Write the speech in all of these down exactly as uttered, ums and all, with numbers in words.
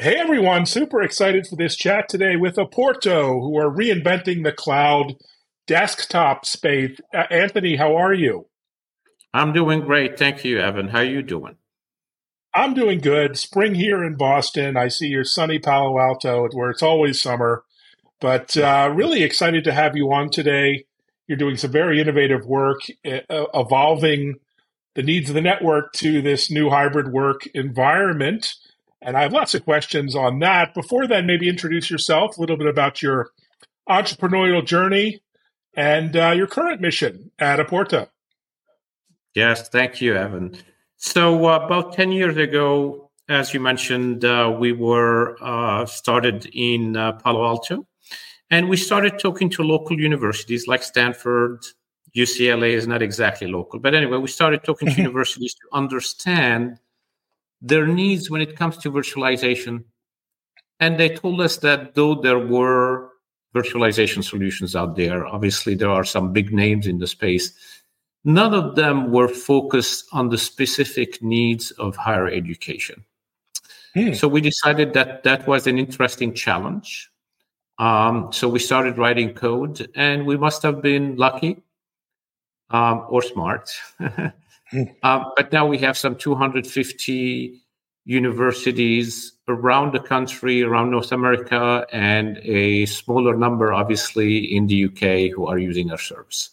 Hey everyone, super excited for this chat today with Aporto, who are reinventing the cloud desktop space. Uh, Anthony, how are you? I'm doing great. Thank you, Evan. How are you doing? I'm doing good. Spring here in Boston. I see your sunny Palo Alto, where it's always summer. But uh, really excited to have you on today. You're doing some very innovative work, uh, evolving the needs of the network to this new hybrid work environment. And I have lots of questions on that. Before then, maybe introduce yourself, a little bit about your entrepreneurial journey and uh, your current mission at Aporto. Yes, thank you, Evan. So uh, about ten years ago, as you mentioned, uh, we were uh, started in uh, Palo Alto, and we started talking to local universities like Stanford. U C L A is not exactly local, but anyway, we started talking to universities to understand their needs when it comes to virtualization. And they told us that though there were virtualization solutions out there, obviously there are some big names in the space, none of them were focused on the specific needs of higher education. Hmm. So we decided that that was an interesting challenge. Um, so we started writing code, and we must have been lucky um, or smart. hmm. uh, but now we have some two hundred fifty universities around the country, around North America, and a smaller number, obviously, in the U K who are using our service.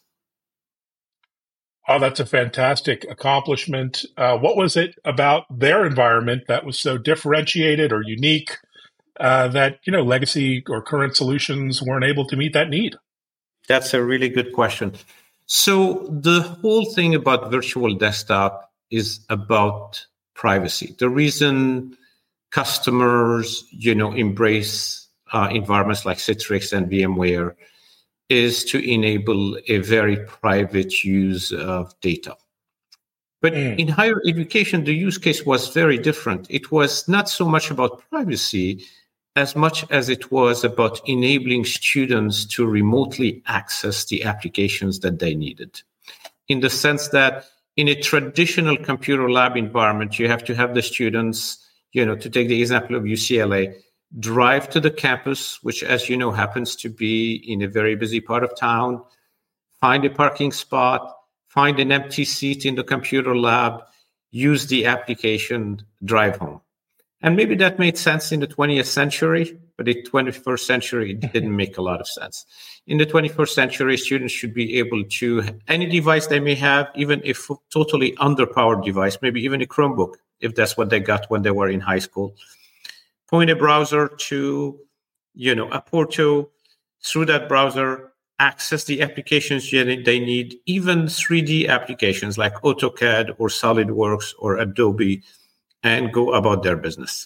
Oh, that's a fantastic accomplishment. Uh, what was it about their environment that was so differentiated or unique uh, that, you know, legacy or current solutions weren't able to meet that need? That's a really good question. So the whole thing about virtual desktop is about privacy. The reason customers, you know, embrace uh, environments like Citrix and VMware is to enable a very private use of data. But mm. in higher education, the use case was very different. It was not so much about privacy as much as it was about enabling students to remotely access the applications that they needed. In the sense that in a traditional computer lab environment, you have to have the students, you know, to take the example of U C L A, drive to the campus, which, as you know, happens to be in a very busy part of town, find a parking spot, find an empty seat in the computer lab, use the application, drive home. And maybe that made sense in the twentieth century, but in the twenty-first century, it didn't make a lot of sense. In the twenty-first century, students should be able to, any device they may have, even a f- totally underpowered device, maybe even a Chromebook, if that's what they got when they were in high school, point a browser to, you know, Aporto, through that browser, access the applications they need, even three D applications like AutoCAD or SolidWorks or Adobe, and go about their business.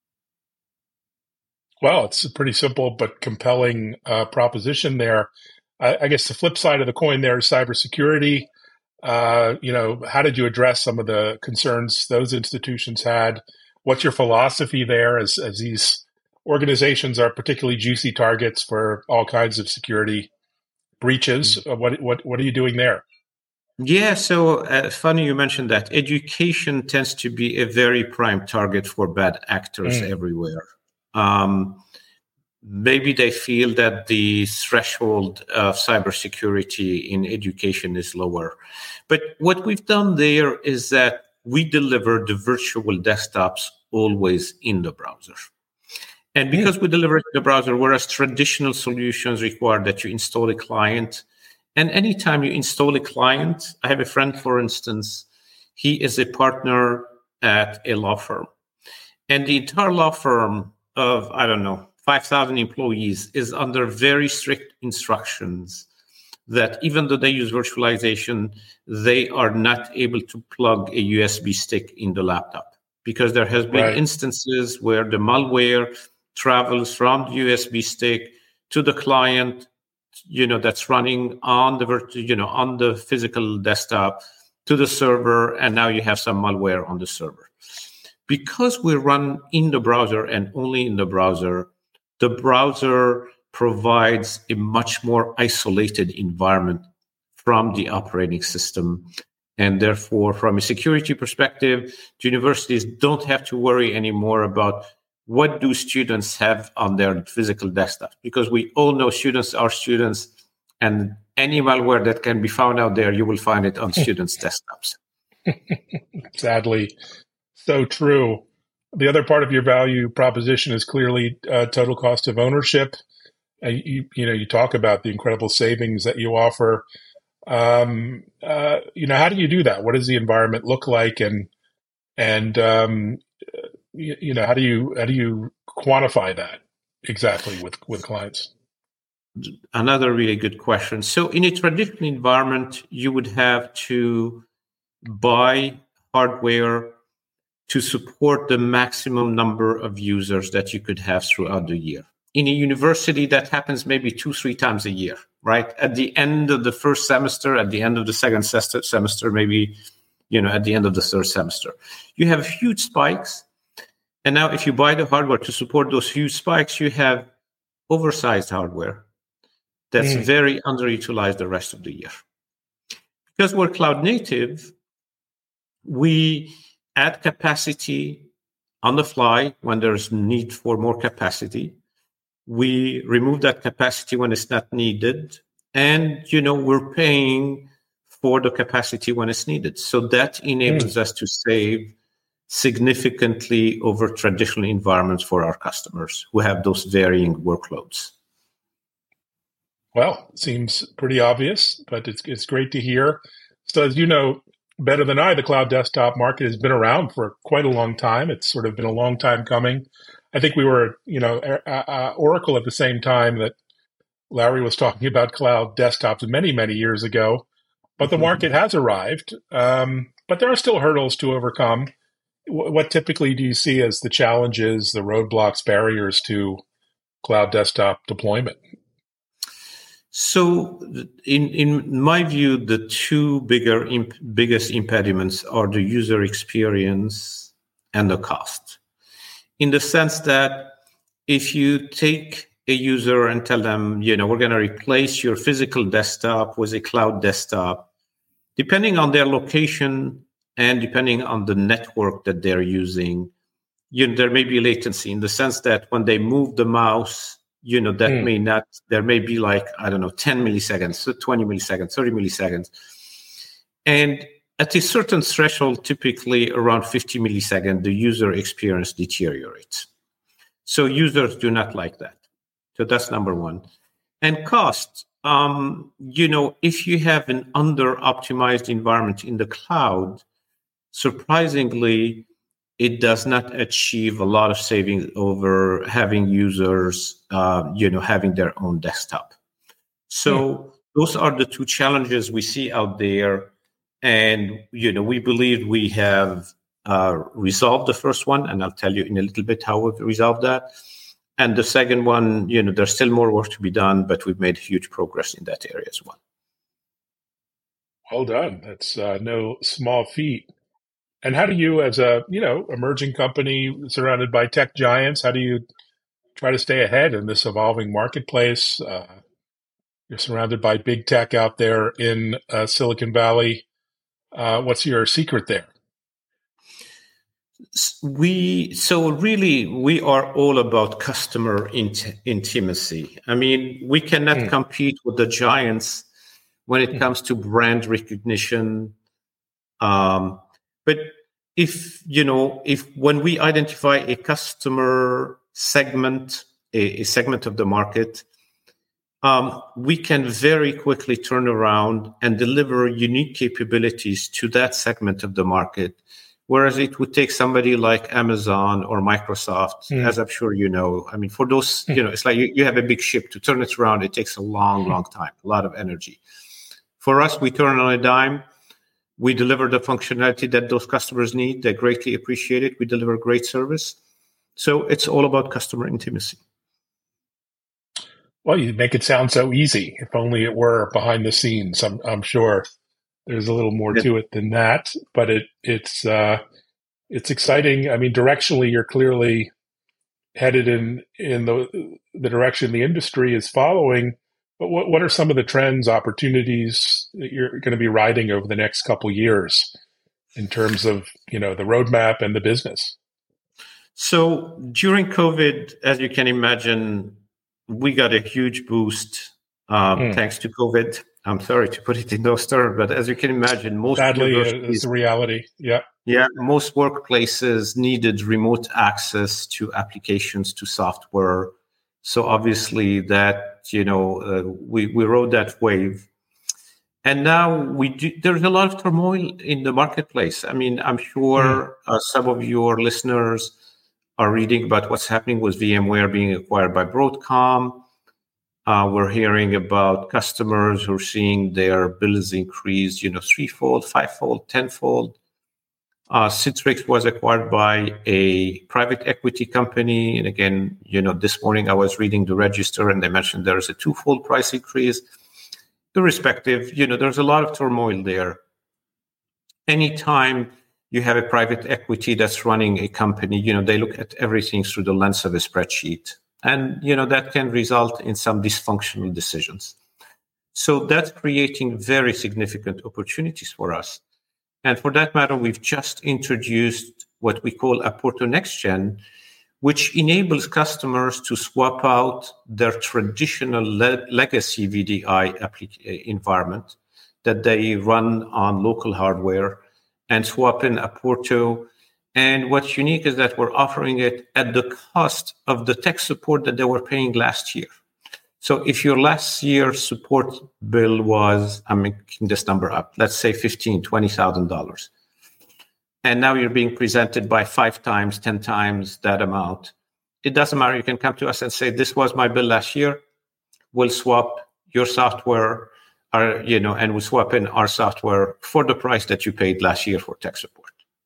Well, it's a pretty simple but compelling uh, proposition there. I, I guess the flip side of the coin there is cybersecurity. Uh, you know, how did you address some of the concerns those institutions had? What's your philosophy there as, as these organizations are particularly juicy targets for all kinds of security breaches? Mm-hmm. What, what, what are you doing there? Yeah, so uh, funny you mentioned that. Education tends to be a very prime target for bad actors mm. everywhere. Um, maybe they feel that the threshold of cybersecurity in education is lower. But what we've done there is that we deliver the virtual desktops always in the browser. And because mm. we deliver it in the browser, whereas traditional solutions require that you install a client, and anytime you install a client, I have a friend, for instance, he is a partner at a law firm. And the entire law firm of, I don't know, five thousand employees is under very strict instructions that even though they use virtualization, they are not able to plug a U S B stick in the laptop. Because there has been right. instances where the malware travels from the U S B stick to the client, you know, that's running on the virtual, you know, on the physical desktop to the server, and now you have some malware on the server. Because we run in the browser and only in the browser, the browser provides a much more isolated environment from the operating system. And therefore, from a security perspective, universities don't have to worry anymore about what do students have on their physical desktops? Because we all know students are students, and any malware that can be found out there, you will find it on students' desktops. Sadly, so true. The other part of your value proposition is clearly uh, total cost of ownership. Uh, you, you know, you talk about the incredible savings that you offer. Um, uh, you know, how do you do that? What does the environment look like, and and um, you, you know, how do you how do you quantify that exactly with with clients? Another really good question. So, in a traditional environment, you would have to buy hardware to support the maximum number of users that you could have throughout the year. In a university, that happens maybe two, three times a year, right? At the end of the first semester, at the end of the second semester, maybe, you know, at the end of the third semester. You have huge spikes. And now if you buy the hardware to support those huge spikes, you have oversized hardware that's mm. very underutilized the rest of the year. Because we're cloud native, we add capacity on the fly when there's need for more capacity. We remove that capacity when it's not needed. And, you know, we're paying for the capacity when it's needed. So that enables mm. us to save significantly over traditional environments for our customers who have those varying workloads. Well, seems pretty obvious, but it's it's great to hear. So as you know better than I, the cloud desktop market has been around for quite a long time. It's sort of been a long time coming. I think we were, you know, uh, Oracle at the same time that Larry was talking about cloud desktops many, many years ago. But the market has arrived. Um, but there are still hurdles to overcome. W- what typically do you see as the challenges, the roadblocks, barriers to cloud desktop deployment? So, in in my view, the two bigger imp- biggest impediments are the user experience and the cost. In the sense that if you take a user and tell them, you know, we're going to replace your physical desktop with a cloud desktop, depending on their location and depending on the network that they're using, you know, there may be latency in the sense that when they move the mouse, you know, that mm. may not, there may be like, I don't know, ten milliseconds, twenty milliseconds, thirty milliseconds. And at a certain threshold, typically around fifty milliseconds, the user experience deteriorates. So users do not like that. So that's number one. And cost, um, you know, if you have an under-optimized environment in the cloud, surprisingly, it does not achieve a lot of savings over having users, uh, you know, having their own desktop. So hmm. those are the two challenges we see out there. And, you know, we believe we have uh, resolved the first one, and I'll tell you in a little bit how we've resolved that. And the second one, you know, there's still more work to be done, but we've made huge progress in that area as well. Well done. That's uh, no small feat. And how do you, as a, you know, emerging company surrounded by tech giants, how do you try to stay ahead in this evolving marketplace? Uh, you're surrounded by big tech out there in uh, Silicon Valley. Uh, what's your secret there? We so really we are all about customer int- intimacy. I mean, we cannot mm. compete with the giants when it mm. comes to brand recognition. Um, But if, you know, if when we identify a customer segment, a, a segment of the market, um, we can very quickly turn around and deliver unique capabilities to that segment of the market. Whereas it would take somebody like Amazon or Microsoft, mm. as I'm sure you know. I mean, for those, you know, it's like you, you have a big ship. To turn it around, it takes a long, long time, a lot of energy. For us, we turn on a dime. We deliver the functionality that those customers need. They greatly appreciate it. We deliver great service. So it's all about customer intimacy. Well, you make it sound so easy. If only it were behind the scenes. I'm, I'm sure there's a little more yeah. to it than that. But it it's uh, it's exciting. I mean, directionally, you're clearly headed in in the the direction the industry is following. But what, what are some of the trends, opportunities that you're going to be riding over the next couple of years in terms of, you know, the roadmap and the business? So during COVID, as you can imagine, we got a huge boost um, mm. thanks to COVID. I'm sorry to put it in those terms, but as you can imagine, most sadly universities, it's the reality. Yeah, yeah, most workplaces needed remote access to applications, to software. So obviously, that you know, uh, we we rode that wave, and now we do. There's a lot of turmoil in the marketplace. I mean, I'm sure mm. uh, some of your listeners are reading about what's happening with VMware being acquired by Broadcom. Uh, we're hearing about customers who are seeing their bills increase, you know, threefold, fivefold, tenfold. Uh, Citrix was acquired by a private equity company. And again, you know, this morning I was reading the register and they mentioned there is a twofold price increase. Irrespective, you know, there's a lot of turmoil there. Anytime you have a private equity that's running a company, you know, they look at everything through the lens of a spreadsheet. And, you know, that can result in some dysfunctional decisions. So that's creating very significant opportunities for us. And for that matter, we've just introduced what we call Aporto NextGen, which enables customers to swap out their traditional le- legacy V D I applic- environment that they run on local hardware and swap in Aporto. And what's unique is that we're offering it at the cost of the tech support that they were paying last year. So if your last year's support bill was, I'm making this number up, let's say fifteen thousand dollars, twenty thousand dollars, and now you're being presented by five times, ten times that amount, it doesn't matter. You can come to us and say, this was my bill last year. We'll swap your software, our, you know, and we'll swap in our software for the price that you paid last year for tech support.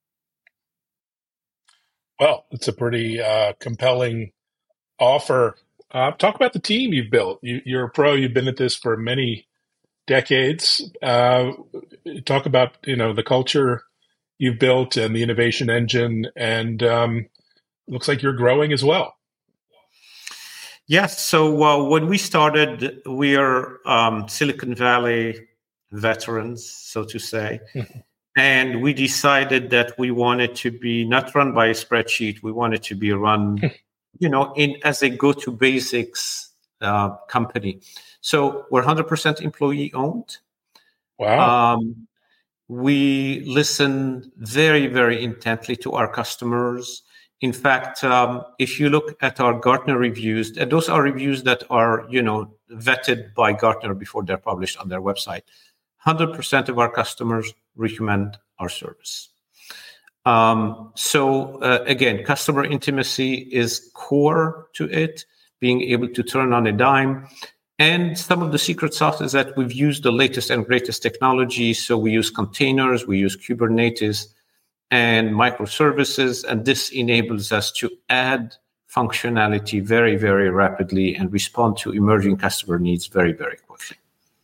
Well, it's a pretty uh, compelling offer. Uh, talk about the team you've built. You, you're a pro. You've been at this for many decades. Uh, talk about, you know, the culture you've built and the innovation engine, and um, looks like you're growing as well. Yes. So uh, when we started, we are um, Silicon Valley veterans, so to say. And we decided that we wanted to be not run by a spreadsheet. We wanted to be run, you know, in as a go-to basics uh, company. So we're one hundred percent employee owned. Wow. Um, we listen very, very intently to our customers. In fact, um, if you look at our Gartner reviews, and those are reviews that are, you know, vetted by Gartner before they're published on their website, one hundred percent of our customers recommend our service. Um, so uh, again, customer intimacy is core to it, being able to turn on a dime. And some of the secret sauce is that we've used the latest and greatest technology. So we use containers, we use Kubernetes and microservices, and this enables us to add functionality very, very rapidly and respond to emerging customer needs very, very quickly.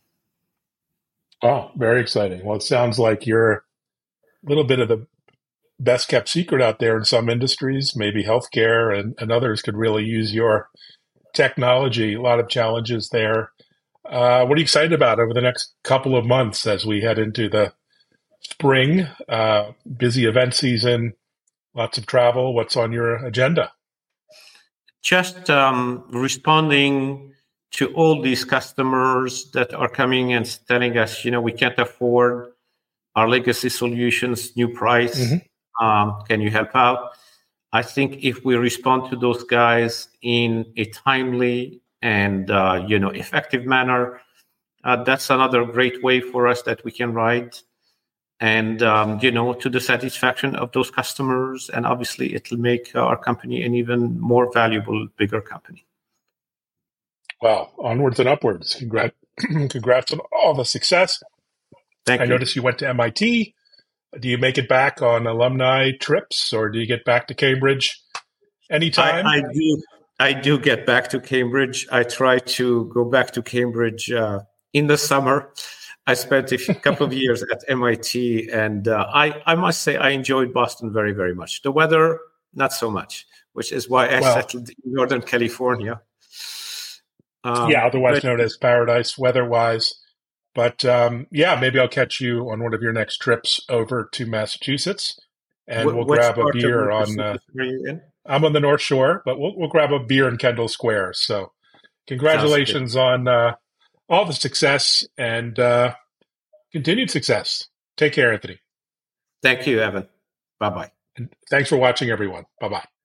Oh, very exciting. Well, it sounds like you're a little bit of the best kept secret out there in some industries. Maybe healthcare and, and others could really use your technology. A lot of challenges there. Uh, what are you excited about over the next couple of months as we head into the spring, uh, busy event season, lots of travel? What's on your agenda? Just um, responding to all these customers that are coming and telling us, you know, we can't afford our legacy solutions, new price. Mm-hmm. Um, can you help out? I think if we respond to those guys in a timely and, uh, you know, effective manner, uh, that's another great way for us that we can ride. And, um, you know, to the satisfaction of those customers. And obviously, it'll make our company an even more valuable, bigger company. Well, onwards and upwards. Congrats, congrats on all the success. Thank I you. noticed you went to M I T. Do you make it back on alumni trips, or do you get back to Cambridge anytime? I, I do. I do get back to Cambridge. I try to go back to Cambridge uh, in the summer. I spent a few, couple of years at M I T, and uh, I, I must say I enjoyed Boston very, very much. The weather, not so much, which is why I well, settled in Northern California. Um, yeah, otherwise but, known as paradise weather-wise. But um, yeah, maybe I'll catch you on one of your next trips over to Massachusetts and Wh- we'll which grab a part of beer the on. Uh, Pacific are you in? I'm on the North Shore, but we'll we'll grab a beer in Kendall Square. So, congratulations on uh, all the success and uh, continued success. Take care, Anthony. Thank you, Evan. Bye bye. And thanks for watching, everyone. Bye bye.